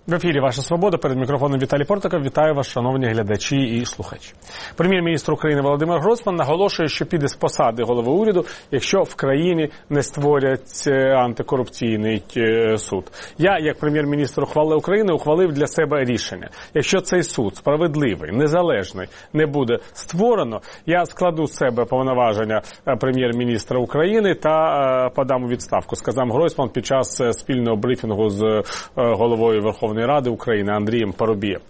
В ефірі «Ваша свобода», перед мікрофоном Віталій Портиков. Вітаю вас, шановні глядачі і слухачі. Прем'єр-міністр України Володимир Гройсман наголошує, що піде з посади голови уряду, якщо в країні не створять антикорупційний суд. Я, як прем'єр-міністр України, ухвалив для себе рішення. Якщо цей суд справедливий, незалежний не буде створено, я складу з себе повноваження прем'єр-міністра України та подам у відставку, сказав Гройсман під час спільного брифінгу з головою Верховної Ради України Андрієм Парубієм.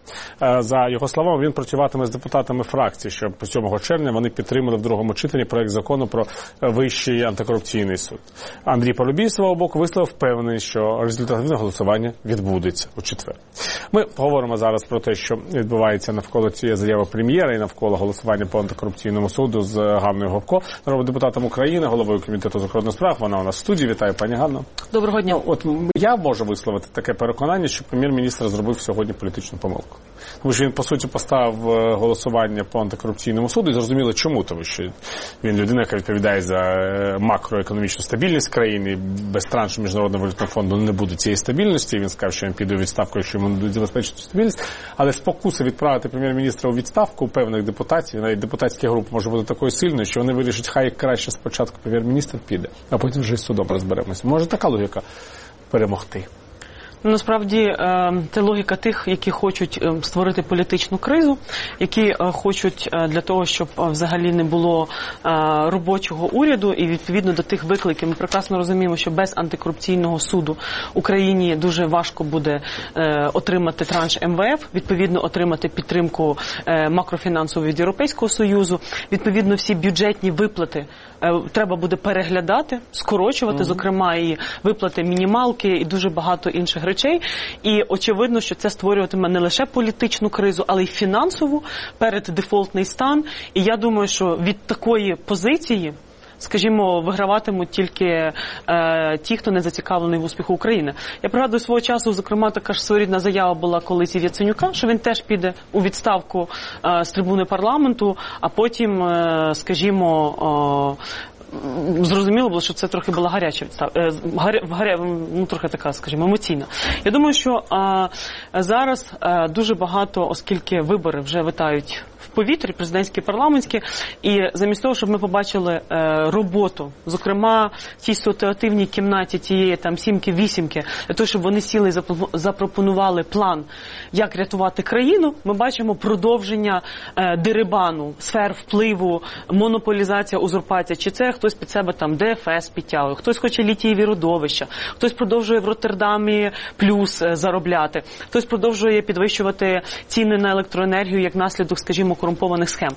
За його словами, він працюватиме з депутатами фракції, щоб 7 червня вони підтримали в другому читанні проект закону про Вищий антикорупційний суд. Андрій Парубій, з свого боку, висловив впевненість, що результативне голосування відбудеться у четвер. Ми поговоримо зараз про те, що відбувається навколо цієї заяви прем'єра і навколо голосування по антикорупційному суду з Ганною Говко, народним депутатом України, головою комітету закордонних справ. Вона у нас в студії. Вітаю, пані Ганно. Доброго дня. От я можу висловити таке переконання, що прем'єр-міністр зробив сьогодні політичну помилку. Тому що він, по суті, поставив голосування по антикорупційному суду і зрозуміло чому. Тому що він людина, яка відповідає за макроекономічну стабільність країни. Без траншу Міжнародного валютного фонду не буде цієї стабільності. Він сказав, що він піде у відставку, якщо йому не будуть забезпечити стабільність. Але спокуса відправити прем'єр-міністра у відставку у певних депутатів, навіть депутатська група може бути такою сильною, що вони вирішать, хай краще спочатку прем'єр-міністр піде, а потім вже з судом розберемося. Може така логіка перемогти? Насправді, це логіка тих, які хочуть створити політичну кризу, які хочуть для того, щоб взагалі не було робочого уряду, і відповідно до тих викликів ми прекрасно розуміємо, що без антикорупційного суду Україні дуже важко буде отримати транш МВФ, відповідно отримати підтримку макрофінансову від Європейського Союзу, відповідно всі бюджетні виплати треба буде переглядати, скорочувати, зокрема і виплати мінімалки і дуже багато інших речей. І очевидно, що це створюватиме не лише політичну кризу, але й фінансову, переддефолтний стан. І я думаю, що від такої позиції, скажімо, виграватимуть тільки ті, хто не зацікавлений в успіху України. Я пригадую, свого часу, зокрема, така ж своєрідна заява була колись і Яценюка, що він теж піде у відставку з трибуни парламенту, а потім, скажімо, зрозуміло було, що це трохи була гаряча відставка, трохи така, скажімо, емоційна. Я думаю, що зараз дуже багато, оскільки вибори вже витають в повітрі, президентські, парламентські, і замість того, щоб ми побачили роботу, зокрема, в тій ситуативній кімнаті тієї там сімки-вісімки, для того, щоб вони сіли і запропонували план, як рятувати країну, ми бачимо продовження дерибану, сфер впливу, монополізація, узурпація. Чи це хтось під себе там ДФС підтягує, хтось хоче літієві родовища, хтось продовжує в Роттердамі плюс заробляти, хтось продовжує підвищувати ціни на електроенергію як наслідок, скажімо, корумпованих схем.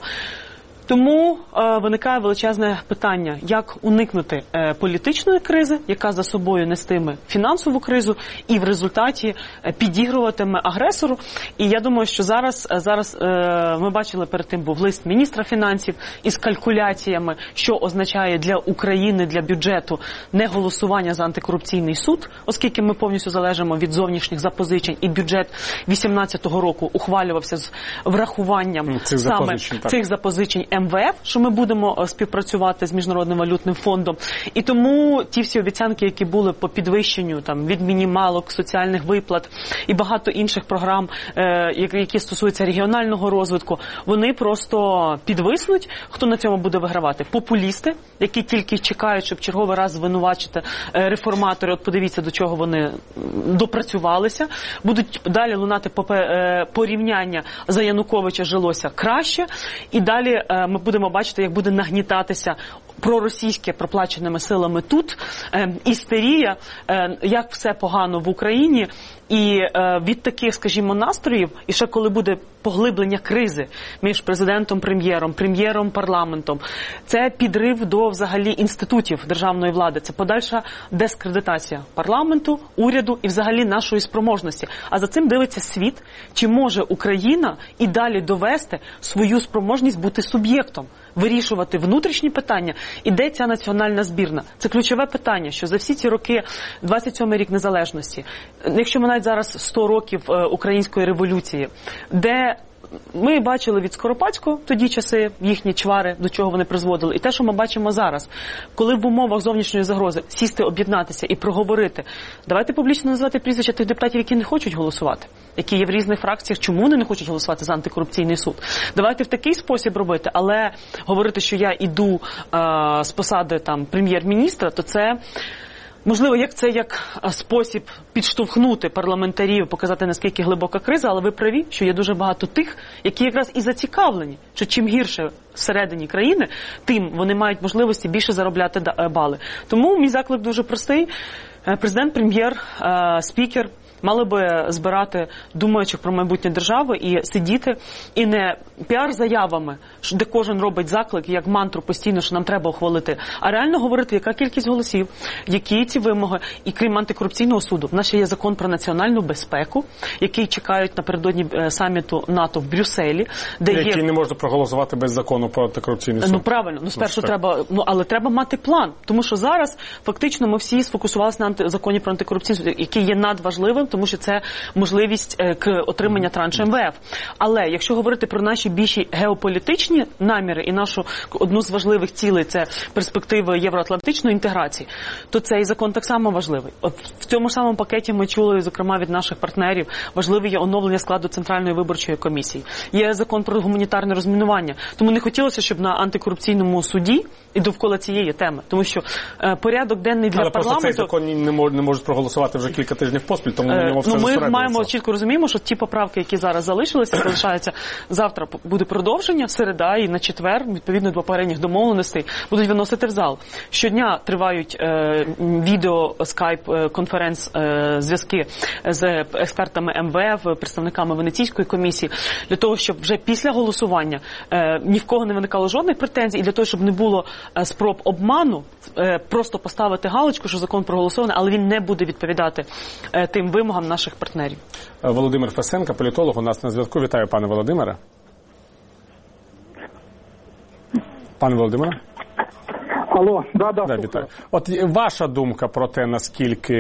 Тому виникає величезне питання, як уникнути політичної кризи, яка за собою нестиме фінансову кризу і в результаті підігруватиме агресору. І я думаю, що зараз ми бачили, перед тим був лист міністра фінансів із калькуляціями, що означає для України, для бюджету не голосування за антикорупційний суд, оскільки ми повністю залежимо від зовнішніх запозичень, і бюджет 2018 року ухвалювався з врахуванням цих запозичень МВФ, що ми будемо співпрацювати з Міжнародним валютним фондом. І тому ті всі обіцянки, які були по підвищенню там від мінімалок, соціальних виплат і багато інших програм, які стосуються регіонального розвитку, вони просто підвиснуть. Хто на цьому буде вигравати? Популісти, які тільки чекають, щоб черговий раз звинувачити реформатори. От подивіться, до чого вони допрацювалися. Будуть далі лунати порівняння за Януковича жилося краще. І далі ми будемо бачити, як буде нагнітатися проросійське проплаченими силами тут, істерія, як все погано в Україні. І від таких, скажімо, настроїв, і ще коли буде поглиблення кризи між президентом, прем'єром, парламентом, це підрив до взагалі інститутів державної влади, це подальша дискредитація парламенту, уряду і взагалі нашої спроможності. А за цим дивиться світ, чи може Україна і далі довести свою спроможність бути суб'єктом, вирішувати внутрішні питання. І де ця національна збірна? Це ключове питання, що за всі ці роки, 27-й рік незалежності, якщо ми навіть зараз 100 років української революції, де ми бачили від Скоропадського тоді часи, їхні чвари, до чого вони призводили, і те, що ми бачимо зараз. Коли в умовах зовнішньої загрози сісти, об'єднатися і проговорити, давайте публічно назвати прізвища тих депутатів, які не хочуть голосувати, які є в різних фракціях, чому вони не хочуть голосувати за антикорупційний суд. Давайте в такий спосіб робити, але говорити, що я іду з посади там прем'єр-міністра, то це можливо, як спосіб підштовхнути парламентарів, показати, наскільки глибока криза, але ви праві, що є дуже багато тих, які якраз і зацікавлені, що чим гірше всередині країни, тим вони мають можливості більше заробляти бали. Тому мій заклик дуже простий. Президент, прем'єр, спікер мали би збирати думаючих про майбутнє держави і сидіти, і не піар-заявами, де кожен робить заклик, як мантру постійно, що нам треба ухвалити, а реально говорити, яка кількість голосів, які ці вимоги. І крім антикорупційного суду, в нас ще є закон про національну безпеку, який чекають напередодні саміту НАТО в Брюсселі, де який не можна проголосувати без закону про антикорупційний суд. Ну правильно, спершу треба, але треба мати план, тому що зараз фактично ми всі сфокусувалися на законі про антикорупційний суд, який є надважливим, тому що це можливість отримання траншу МВФ. Але якщо говорити про наші більші геополітичні наміри і нашу одну з важливих цілей – це перспективи євроатлантичної інтеграції, то цей закон так само важливий. От в цьому самому пакеті ми чули, зокрема, від наших партнерів, важливе є оновлення складу Центральної виборчої комісії. Є закон про гуманітарне розмінування. Тому не хотілося, щоб на антикорупційному суді і довкола цієї теми. Тому що порядок денний для парламенту... Але просто цей закон не можуть проголосувати вже кілька тижнів поспіль, тому на ньому все ми маємо чітко розуміємо, що ті поправки, які зараз залишаються, завтра буде продовження, середа і на четвер, відповідно до попередніх домовленостей, будуть виносити в зал. Щодня тривають відео, скайп, конференц-зв'язки з експертами МВФ, представниками Венеційської комісії, для того, щоб вже після голосування ні в кого не виникало жодних претензій, і для того, щоб не було спроб обману, просто поставити галочку, що закон проголосований, але він не буде відповідати тим вимогам наших партнерів. Володимир Фесенко, політолог, у нас на зв'язку. Вітаю, пане Володимире. Пане Володимире? Алло, да, вітаю. От ваша думка про те, наскільки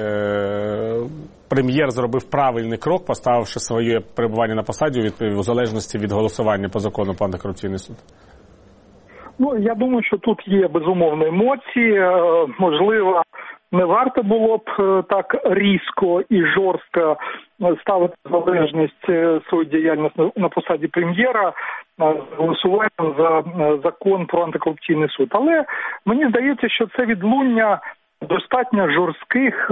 прем'єр зробив правильний крок, поставивши своє перебування на посаді у залежності від голосування по закону про антикорупційний суд? Ну, я думаю, що тут є безумовно емоції. Можливо, не варто було б так різко і жорстко ставити залежність свою діяльність на посаді прем'єра голосуванням за закон про антикорупційний суд. Але мені здається, що це відлуння достатньо жорстких,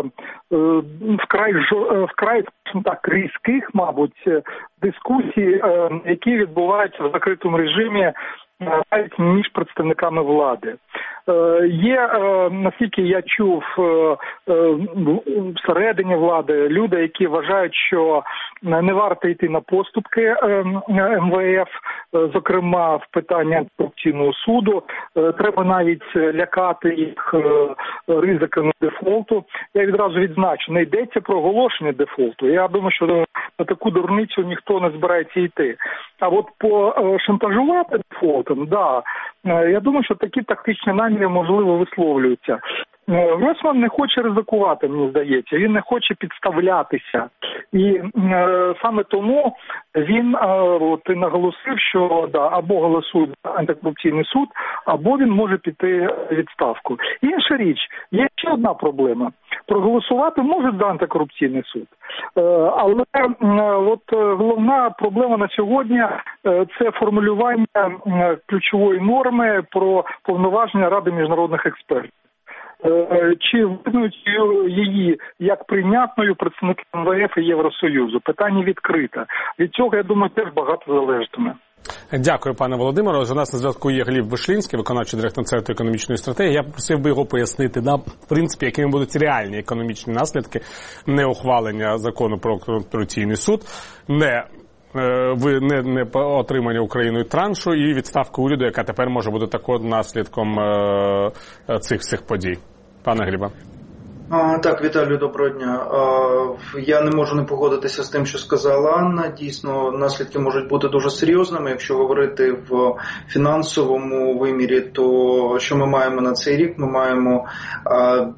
вкрай так різких, мабуть, дискусій, які відбуваються в закритому режимі навіть між представниками влади. Є, наскільки я чув, всередині влади люди, які вважають, що не варто йти на поступки МВФ, зокрема в питанні антикорупційного суду. Треба навіть лякати їх ризиками дефолту. Я відразу відзначу, не йдеться про оголошення дефолту. Я думаю, що на таку дурницю ніхто не збирається йти. А от шантажувати дефолтом, да, я думаю, що такі тактичні наміри, можливо, висловлюються. Гройсман не хоче ризикувати, мені здається, він не хоче підставлятися. І саме тому він і наголосив, що або голосує за антикорупційний суд, або він може піти в відставку. Інша річ, є ще одна проблема. Проголосувати може за антикорупційний суд. Але головна проблема на сьогодні – це формулювання ключової норми про повноваження Ради міжнародних експертів. Чи визнають її як прийнятною представники МВФ і Євросоюзу? Питання відкрите. Від цього, я думаю, теж багато залежатиме. Дякую, пане Володимире. У нас на зв'язку є Гліб Вишлінський, виконавчий директор Центру економічної стратегії. Я просив би його пояснити, в принципі, якими будуть реальні економічні наслідки неухвалення закону про антикорупційний суд, не отримання Україною траншу і відставка уряду, яка тепер може бути також наслідком цих всіх подій. Пане Глібе. Так, Віталію, доброго дня. Я не можу не погодитися з тим, що сказала Анна. Дійсно, наслідки можуть бути дуже серйозними. Якщо говорити в фінансовому вимірі, то що ми маємо на цей рік? Ми маємо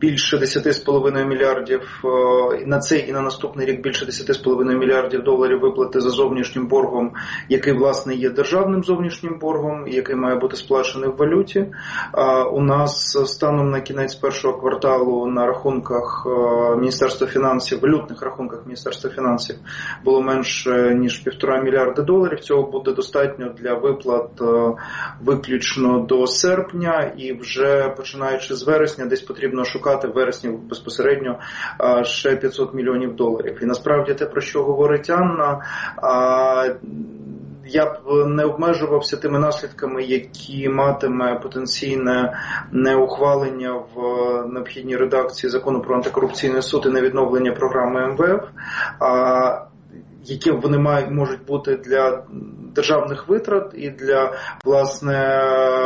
більше 10,5 мільярдів, на цей і на наступний рік більше 10,5 мільярдів доларів виплати за зовнішнім боргом, який, власне, є державним зовнішнім боргом, який має бути сплачений в валюті. У нас станом на кінець першого кварталу на рахунках Міністерства фінансів, валютних рахунках Міністерства фінансів було менше, ніж 1,5 мільярда доларів. Цього буде достатньо для виплат виключно до серпня, і вже починаючи з вересня, десь потрібно шукати в вересні безпосередньо ще 500 мільйонів доларів. І насправді те, про що говорить Анна, я б не обмежувався тими наслідками, які матиме потенційне неухвалення в необхідній редакції Закону про антикорупційний суд і невідновлення програми МВФ, які вони можуть бути для державних витрат і для, власне,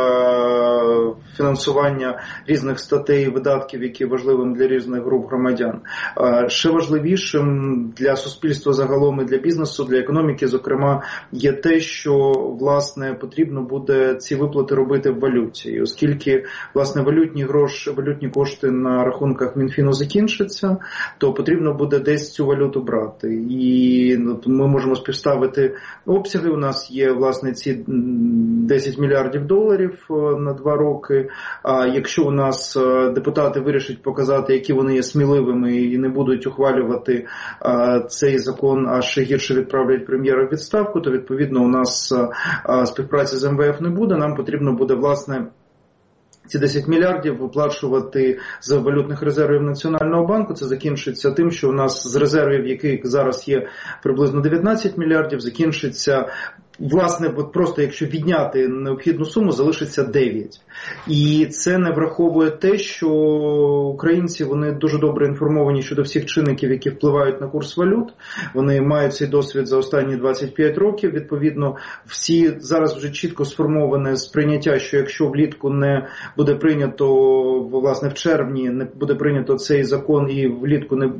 фінансування різних статей і видатків, які важливим для різних груп громадян. Ще важливішим для суспільства загалом і для бізнесу, для економіки, зокрема, є те, що, власне, потрібно буде ці виплати робити в валюті. І оскільки, власне, валютні кошти на рахунках Мінфіну закінчаться, то потрібно буде десь цю валюту брати. І ми можемо співставити обсяги. У нас є, власне, ці 10 мільярдів доларів на 2 роки. А якщо у нас депутати вирішать показати, які вони є сміливими і не будуть ухвалювати цей закон, а ще гірше відправлять прем'єра в відставку, то, відповідно, у нас співпраці з МВФ не буде. Нам потрібно буде, власне, ці 10 мільярдів виплачувати з валютних резервів Національного банку. Це закінчиться тим, що у нас з резервів, яких зараз є приблизно 19 мільярдів, закінчиться, власне, просто якщо відняти необхідну суму, залишиться 9. І це не враховує те, що українці, вони дуже добре інформовані щодо всіх чинників, які впливають на курс валют. Вони мають цей досвід за останні 25 років. Відповідно, всі зараз вже чітко сформоване сприйняття, що якщо влітку не буде прийнято, власне, в червні не буде прийнято цей закон і влітку не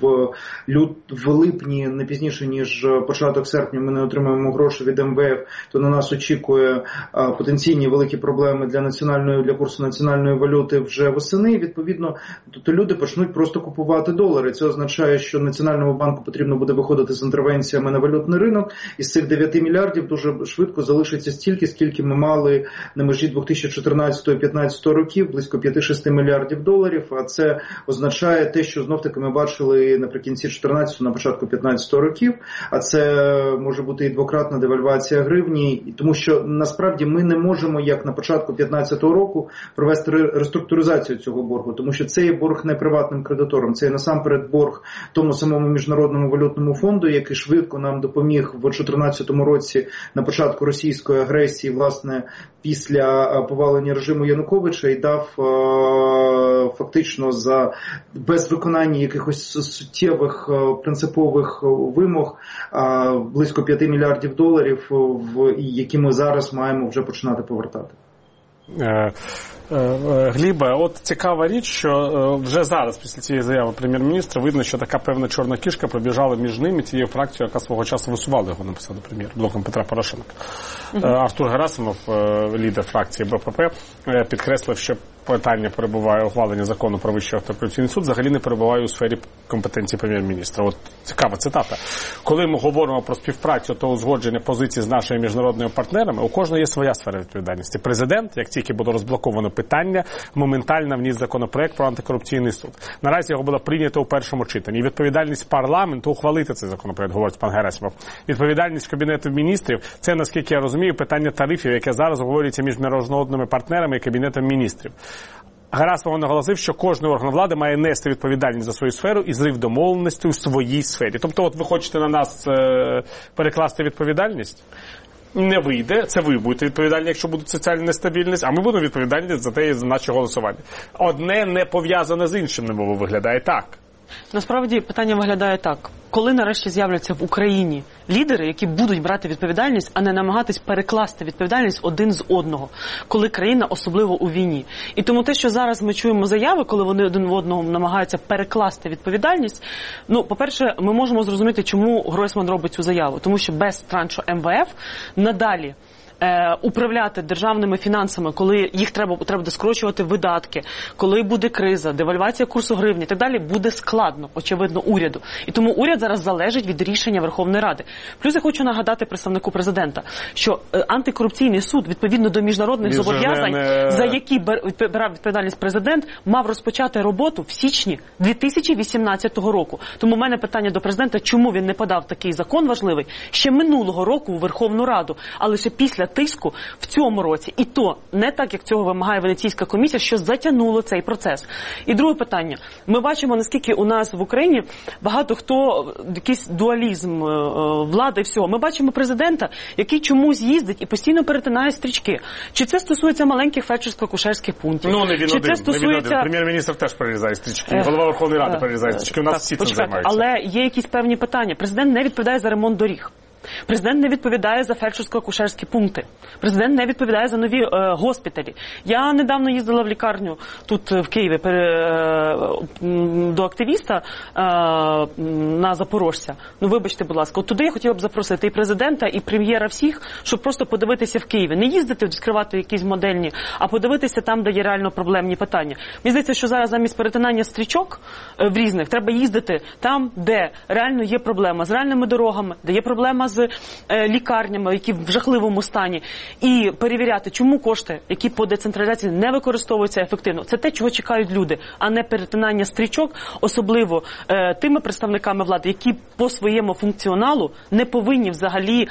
в липні, не пізніше, ніж початок серпня, ми не отримаємо гроші від МВФ, то на нас очікує потенційні великі проблеми для курсу національної валюти вже восени. Відповідно, то люди почнуть просто купувати долари. Це означає, що Національному банку потрібно буде виходити з інтервенціями на валютний ринок. Із цих 9 мільярдів дуже швидко залишиться стільки, скільки ми мали на межі 2014-2015 років, близько 5-6 мільярдів доларів. А це означає те, що знов-таки ми бачили наприкінці 14-го, на початку 15-го років. А це може бути і двократна девальвація гривні, тому що насправді ми не можемо, як на початку 15-го року, провести реструктуризацію цього боргу, тому що це є борг не приватним кредиторам, це є насамперед борг тому самому Міжнародному валютному фонду, який швидко нам допоміг в 2014 році на початку російської агресії, власне, після повалення режиму Януковича, і дав фактично без виконання якихось суттєвих принципових вимог близько 5 мільярдів доларів, які ми зараз маємо вже починати повертати. Глібе, от цікава річ, що вже зараз, після цієї заяви прем'єр-міністра, видно, що така певна чорна кішка пробіжала між ними і цією фракцією, яка свого часу висувала його на посаду прем'єра, блоком Петра Порошенка. Артур Герасимов, лідер фракції БПП, підкреслив, що питання ухвалення закону про Вищий антикорупційний суд взагалі не перебуває у сфері компетенції прем'єр-міністра. От цікава цитата. Коли ми говоримо про співпрацю та узгодження позицій з нашими міжнародними партнерами, у кожного є своя сфера відповідальності. Президент, як тільки було розблоковано питання, моментально вніс законопроект про антикорупційний суд. Наразі його було прийнято у першому читанні. Відповідальність парламенту ухвалити цей законопроект, говорить пан Герасимов. Відповідальність Кабінету міністрів – це, наскільки я розумію, питання тарифів, яке зараз обговорюється між міжнародними партнерами і Кабінетом міністрів. Герасимов наголосив, що кожен орган влади має нести відповідальність за свою сферу і зрив домовленості у своїй сфері. Тобто, от ви хочете на нас перекласти відповідальність? Не вийде, це ви будете відповідальні, якщо буде соціальна нестабільність, а ми будемо відповідальні за те і за наше голосування. Одне не пов'язане з іншим, немов виглядає так. Насправді питання виглядає так. Коли нарешті з'являться в Україні лідери, які будуть брати відповідальність, а не намагатись перекласти відповідальність один з одного, коли країна особливо у війні. І тому те, що зараз ми чуємо заяви, коли вони один в одного намагаються перекласти відповідальність, по-перше, ми можемо зрозуміти, чому Гройсман робить цю заяву. Тому що без траншу МВФ надалі управляти державними фінансами, коли їх треба буде скорочувати видатки, коли буде криза, девальвація курсу гривні і так далі, буде складно, очевидно, уряду. І тому уряд зараз залежить від рішення Верховної Ради. Плюс я хочу нагадати представнику президента, що антикорупційний суд, відповідно до міжнародних зобов'язань, за які брав відповідальність президент, мав розпочати роботу в січні 2018 року. Тому в мене питання до президента, чому він не подав такий закон важливий ще минулого року у Верховну Раду, а лише після тиску в цьому році. І то не так, як цього вимагає Венеційська комісія, що затягнуло цей процес. І друге питання. Ми бачимо, наскільки у нас в Україні багато хто, якийсь дуалізм влади і всього. Ми бачимо президента, який чомусь їздить і постійно перетинає стрічки. Чи це стосується маленьких фельдшерсько-акушерських пунктів? Ну, не він Чи один. це стосується... Прем'єр-міністр теж перерізає стрічки. Голова Верховної Ради перерізає стрічки. У нас всі цим займаються. Але є якісь певні питання. Президент не відповідає за ремонт доріг. Президент не відповідає за фельдшерсько-акушерські пункти. Президент не відповідає за нові госпіталі. Я недавно їздила в лікарню тут в Києві до активіста на Запорожця. Ну, вибачте, будь ласка, от туди я хотіла б запросити і президента, і прем'єра всіх, щоб просто подивитися в Києві. Не їздити, відкривати якісь модельні, а подивитися там, де є реально проблемні питання. Мені здається, що зараз замість перетинання стрічок в різних, треба їздити там, де реально є проблема з реальними дорогами, де є проблема з лікарнями, які в жахливому стані, і перевіряти, чому кошти, які по децентралізації не використовуються ефективно. Це те, чого чекають люди, а не перетинання стрічок, особливо тими представниками влади, які по своєму функціоналу не повинні взагалі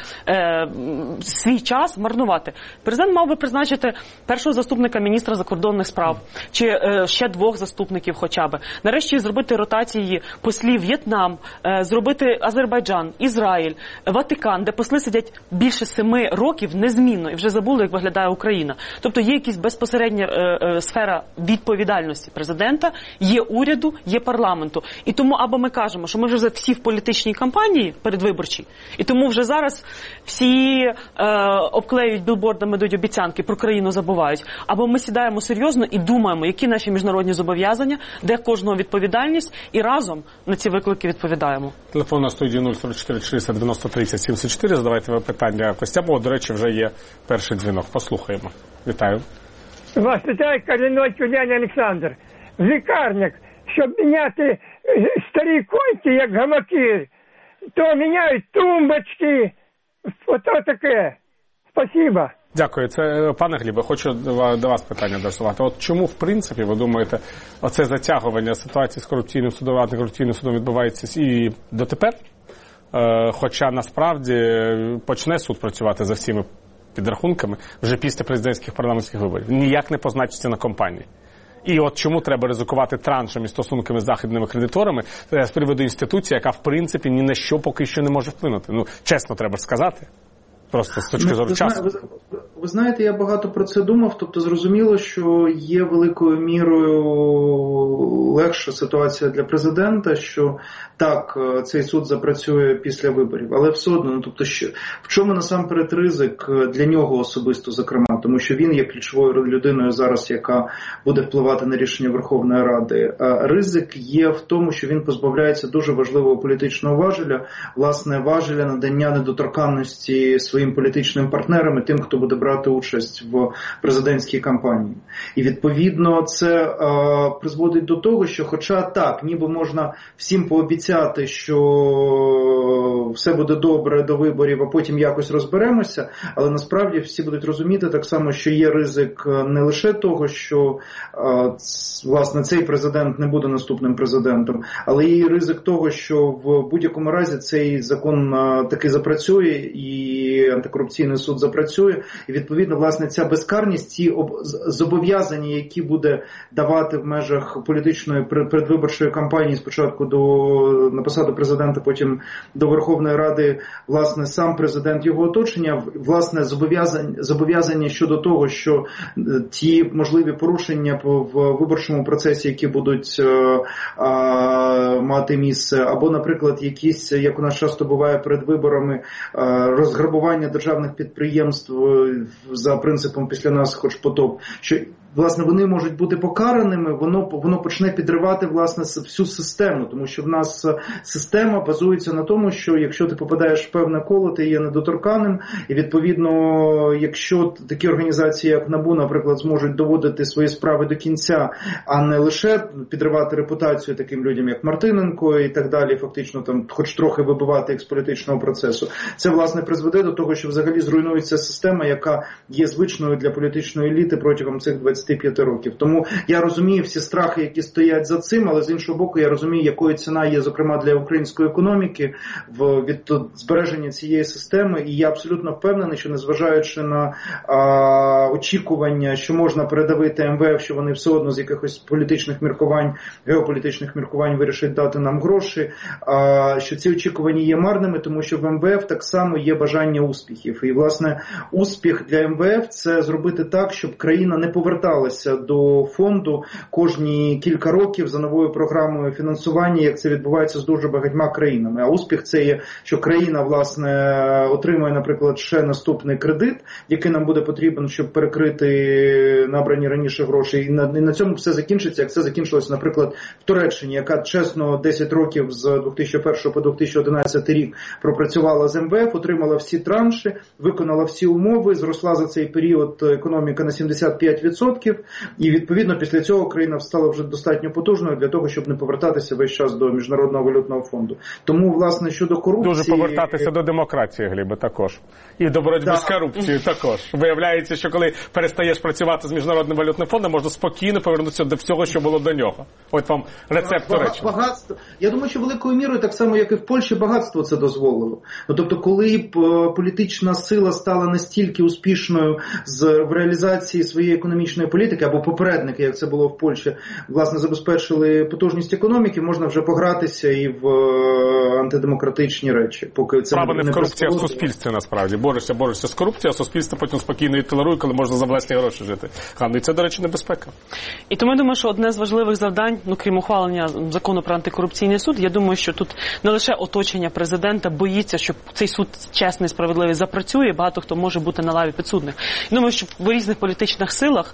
свій час марнувати. Президент мав би призначити першого заступника міністра закордонних справ, чи ще 2 заступників хоча б. Нарешті зробити ротації послів В'єтнам, зробити Азербайджан, Ізраїль, Ватикан, де посли сидять більше 7 років незмінно і вже забули, як виглядає Україна. Тобто є якась безпосередня сфера відповідальності президента, є уряду, є парламенту. І тому або ми кажемо, що ми вже всі в політичній кампанії передвиборчій, і тому вже зараз всі обклеюють білбордами, дають обіцянки, про країну забувають. Або ми сідаємо серйозно і думаємо, які наші міжнародні зобов'язання, де кожного відповідальність, і разом на ці виклики відповідаємо. Телефон на студії 044 490 30 74. Задавайте ви питання Костя, бо, до речі, вже є перший дзвінок. Послухаємо. Вітаю. Вас вітає корінний тюлянь Олександр. В лікарнях, щоб міняти старі койки, як гамаки, то міняють тумбочки. Ото таке. Спасибо. Дякую. Це, пане Глібе, хочу до вас питання адресувати. От чому, в принципі, ви думаєте, оце затягування ситуації з корупційним судом, антикорупційним судом відбувається і дотепер? Хоча насправді почне суд працювати за всіми підрахунками вже після президентських парламентських виборів. Ніяк не позначиться на кампанії. І от чому треба ризикувати траншами і стосунками з західними кредиторами з приводу інституції, яка в принципі ні на що поки що не може вплинути. Ну, чесно треба сказати. Просто з точки зору часу. Ви знаєте, я багато про це думав, тобто зрозуміло, що є великою мірою легша ситуація для президента, що так, цей суд запрацює після виборів, але все одно, ну, тобто, в чому насамперед ризик для нього особисто, зокрема, тому що він є ключовою людиною зараз, яка буде впливати на рішення Верховної Ради. Ризик є в тому, що він позбавляється дуже важливого політичного важеля, власне, важеля надання недоторканності своїм політичним партнерам і тим, хто буде брати участь в президентській кампанії. І відповідно це призводить до того, що хоча так, ніби можна всім пообіцяти, що все буде добре до виборів, а потім якось розберемося, але насправді всі будуть розуміти так само, що є ризик не лише того, що власне цей президент не буде наступним президентом, але є і ризик того, що в будь-якому разі цей закон таки запрацює і антикорупційний суд запрацює, і відповідно, власне, ця безкарність, ці зобов'язання, які буде давати в межах політичної передвиборчої кампанії спочатку на посаду президента, потім до Верховної Ради, власне, сам президент, його оточення, власне, зобов'язання щодо того, що ті можливі порушення в виборчому процесі, які будуть мати місце, або, наприклад, якісь, як у нас часто буває перед виборами, розграбування державних підприємств за принципом «після нас хоч потоп», що власне, вони можуть бути покараними, воно почне підривати, власне, всю систему, тому що в нас система базується на тому, що якщо ти попадаєш в певне коло, ти є недоторканним, і відповідно, якщо такі організації, як НАБУ, наприклад, зможуть доводити свої справи до кінця, а не лише підривати репутацію таким людям, як Мартиненко і так далі, фактично там хоч трохи вибивати їх з політичного процесу, це, власне, призведе до того, що взагалі зруйнується система, яка є звичною для політичної еліти протягом цих 25 років. Тому я розумію всі страхи, які стоять за цим, але з іншого боку, я розумію, якою ціна є, зокрема, для української економіки від збереження цієї системи, і я абсолютно впевнений, що незважаючи на очікування, що можна передавити МВФ, що вони все одно з якихось політичних міркувань, геополітичних міркувань вирішать дати нам гроші, що ці очікування є марними, тому що в МВФ так само є бажання успіхів. І, власне, успіх для МВФ – це зробити так, щоб країна не поверталася до фонду кожні кілька років за новою програмою фінансування, як це відбувається з дуже багатьма країнами. А успіх – це є, що країна, власне, отримує, наприклад, ще наступний кредит, який нам буде потрібен, щоб перекрити набрані раніше гроші. І на цьому все закінчиться, як це закінчилося, наприклад, в Туреччині, яка чесно 10 років з 2001 по 2011 рік пропрацювала з МВФ, отримала всі транші, виконала всі умови, зросла за цей період економіка на 75%, і відповідно після цього країна стала вже достатньо потужною для того, щоб не повертатися весь час до Міжнародного валютного фонду. Тому, власне, щодо корупції... Дуже повертатися до демократії, Глібе, також. І до боротьби з корупцією також. Виявляється, що коли перестаєш працювати з Міжнародним валютним фондом, можна спокійно повернутися до всього, що було до нього. От вам рецепт Туреччини. Багатство. Я думаю, що великою мірою, так само, як і в Польщі, багатство це дозволило. Тобто, коли політична сила стала настільки успішною в реалізації своєї економічної політики, або попередники, як це було в Польщі, власне, забезпечили потужність економіки, можна вже погратися і в антидемократичні речі. Поки це справа не в корупції, а в суспільстві, насправді. Борешся з корупцією, а суспільство потім спокійно і толерує, коли можна за власні гроші жити. І це, до речі, небезпека. І тому я думаю, що одне з важливих завдань, крім ухвалення закону про антикорупційний суд, я думаю, що тут не лише оточення президента боїться, що цей суд чесний, справедливий запрацює, багато хто може бути на лаві підсудних. Я думаю, що в різних політичних силах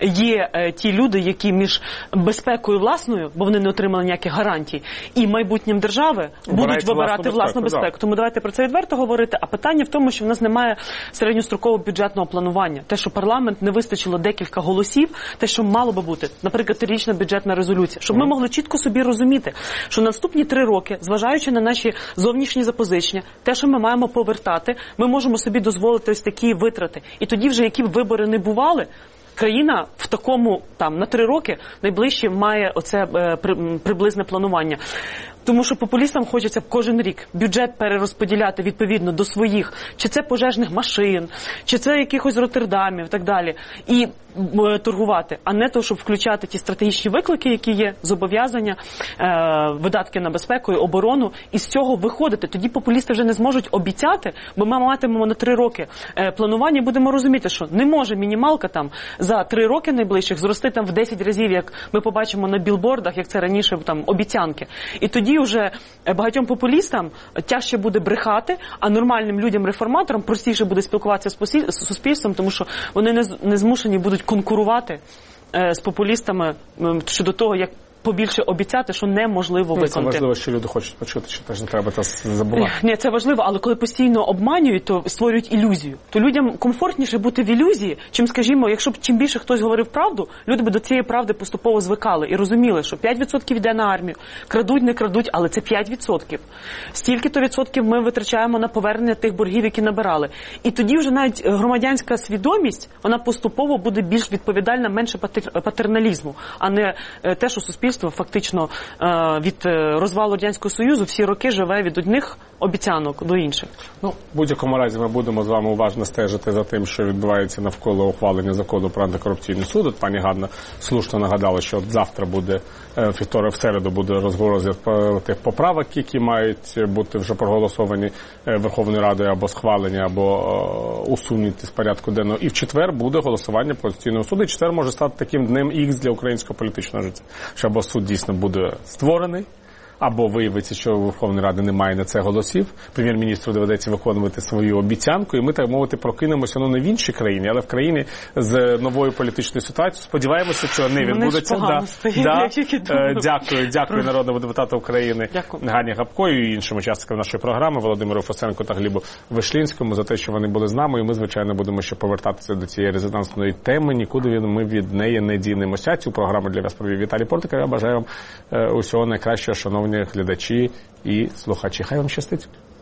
є ті люди, які між безпекою власною, бо вони не отримали ніяких гарантій, і майбутнім держави будуть вибирати власну безпеку. Тому давайте про це відверто говорити. А питання в тому, що в нас немає середньострокового бюджетного планування. Те, що парламент не вистачило декілька голосів, те, що мало би бути, наприклад, трирічна бюджетна резолюція. Щоб ми могли чітко собі розуміти, що наступні 3 роки, зважаючи на наші зовнішні запозичення, те, що ми маємо повертати, ми можемо собі дозволити ось такі витрати. І тоді вже, які б вибори не бували, країна в такому, на 3 роки найближче має оце приблизне планування. Тому що популістам хочеться кожен рік бюджет перерозподіляти відповідно до своїх, чи це пожежних машин, чи це якихось Роттердамів і так далі, і торгувати, а не то, щоб включати ті стратегічні виклики, які є, зобов'язання, видатки на безпеку і оборону, і з цього виходити. Тоді популісти вже не зможуть обіцяти, бо ми матимемо на 3 роки планування і будемо розуміти, що не може мінімалка за 3 роки найближчих зрости в 10 разів, як ми побачимо на білбордах, як це раніше обіцянки. І тоді вже багатьом популістам тяжче буде брехати, а нормальним людям-реформаторам простіше буде спілкуватися з суспільством, тому що вони не змушені будуть конкурувати з популістами щодо того, як побільше обіцяти, що неможливо виконати. Це важливо, що люди хочуть почути, що теж не треба це забувати. Ні, це важливо, але коли постійно обманюють, то створюють ілюзію. То людям комфортніше бути в ілюзії, чим, скажімо, якщо б чим більше хтось говорив правду, люди б до цієї правди поступово звикали і розуміли, що 5% йде на армію. Крадуть, не крадуть, але це 5%. Стільки-то відсотків ми витрачаємо на повернення тих боргів, які набирали. І тоді вже навіть громадянська свідомість, вона поступово буде більш відповідальна, менше патерналізму, а не те, що суспільство фактично від розвалу Радянського Союзу всі роки живе від одних обіцянок до інших. В будь-якому разі ми будемо з вами уважно стежити за тим, що відбувається навколо ухвалення закону про антикорупційний суд. От пані Ганна слушно нагадала, що завтра буде, вівторок, в середу буде розгляд тих поправок, які мають бути вже проголосовані Верховною Радою або схвалені, або усунуті з порядку денного. І в четвер буде голосування Конституційного суду. І четвер може стати таким днем Х для українського політичного життя. Що або суд дійсно буде створений, або виявиться, що у Верховної Ради немає на це голосів, прем'єр-міністру доведеться виконувати свою обіцянку, і ми, так мовити, прокинемося не в іншій країні, але в країні з новою політичною ситуацією. Сподіваємося, що не відбудеться. Дякую народному депутату України Гані Гапко і іншим учасникам нашої програми Володимиру Фосенку та Глібу Вишлінському за те, що вони були з нами. І ми, звичайно, будемо ще повертатися до цієї резонансної теми. Нікуди ми від неї не дінемося. Цю програму для вас провів Віталій Портников. Я бажаю вам усього найкращого, шановні глядачі і слухачі. Хай вам щастить.